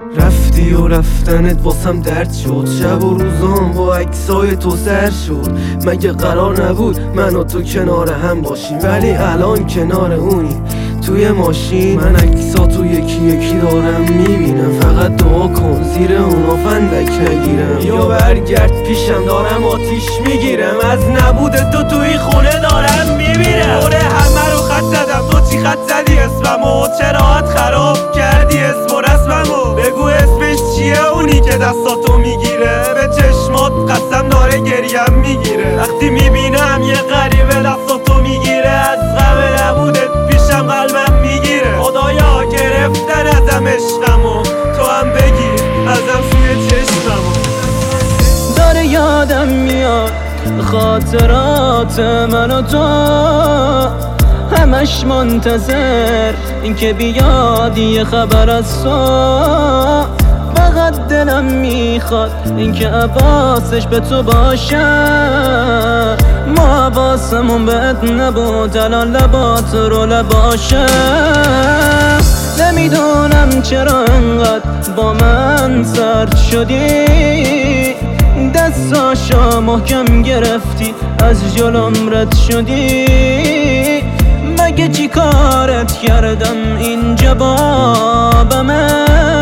رفتی و رفتنت واسم درد شد، شب و روزام با عکسای تو سر شد. مگه قرار نبود من و تو کنار هم باشیم؟ ولی الان کنار اونی توی ماشین. من عکساتو یکی یکی دارم میبینم، فقط دعا کن زیر اونا فندک نگیرم. یا برگرد پیشم دارم آتیش میگیرم، از نبود تو توی خونه دارم میمیرم. خونه همه رو خط زدم، تو چی خط زدی اسممو؟ چراحت خراب کردی اسم و رسممو. بگو اسمش چیه اونی که دستاتو میگیره؟ به چشمات قسم داره گریم میگیره. وقتی میبینم یه غریبه دستاتو میگیره، از غم نبودت پیشم قلبم میگیره. خدایا گرفتن ازم عشقمو، تو هم بگیر ازم سوی چشممو. داره یادم میاد خاطرات من و تو، همش منتظر این که بیاد یه خبر از تو. فقط دلم میخواد این که عباسش به تو باشه. ما عباسمون بهت نبود، الان لبات رو لباشه. نمیدونم چرا انقدر با من سرد شدی، دستاشو محکم گرفتی از جلوم رد شدی. مگه چی کارت کردم این جوابمه؟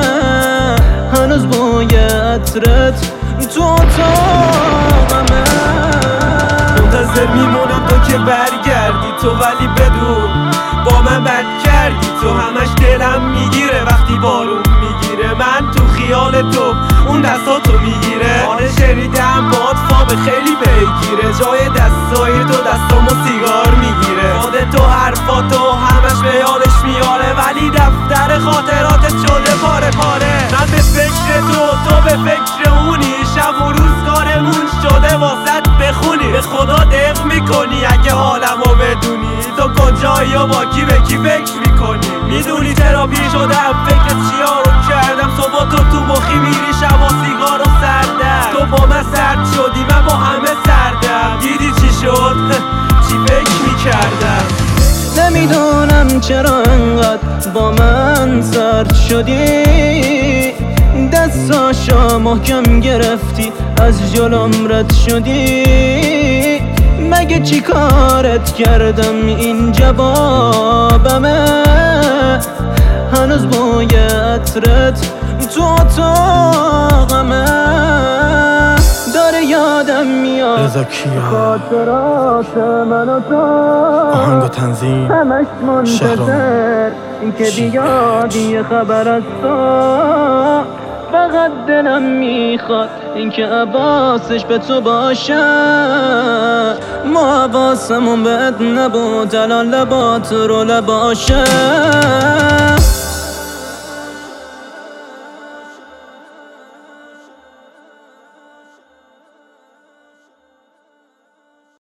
هنوز بوی عطرت تو اتاقمه. منتظر میمونم تو که برگردی تو، ولی بدون با من بد کردی تو. همش دلم میگیره وقتی بارون میگیره، من تو خیال تو اون دستاتو میگیره. آره شنیدم باد فام خیلی بگیره، جای دستای تو دستامو سیگار میگیره. خودت و حرفاتو همش به یادش میاره، ولی دفتر خاطراتت شده پاره پاره. من به فکر تو به فکر اونی، شب و روزگارمون شده واسط بخونی. به خدا دق میکنی اگه حالمو بدونی، تو کجایی و با کی به کی فکر میکنی؟ میدونی چرا پیر شدم؟ فکر چیا رو کردم؟ صبح تو مخی میری، شبا سیگار و سردم. تو با من سرد شدی، من با همه سردم. دیدی چی شد؟ چی فکر میکردم؟ نمیدونم چرا انقدر با من سرد شدی، دستاشو محکم گرفتی از جلوم رد شدی. مگه چی کارت کردم این جوابمه؟ هنوز بوی عطرت تو اتاقمه. داره یادم میاد رضا کیا، خاطرات من و تو، آهنگ و تنظیم همش منتظر این که بیاد یه خبر از تو. فقط دلم میخواد این که عباسش به تو باشه. ما عباسمون بهت نبود، الان لبات رو لباشه.